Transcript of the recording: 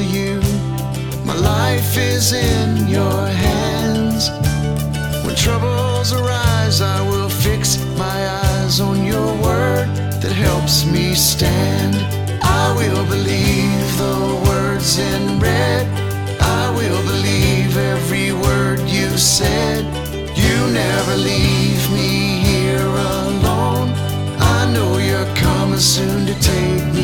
to you. My life is in your hands. When troubles arise, I will fix my eyes on your word that helps me stand. I will believe the words in red. I will believe every word you said. You never leave me here alone. I know you're coming soon to take me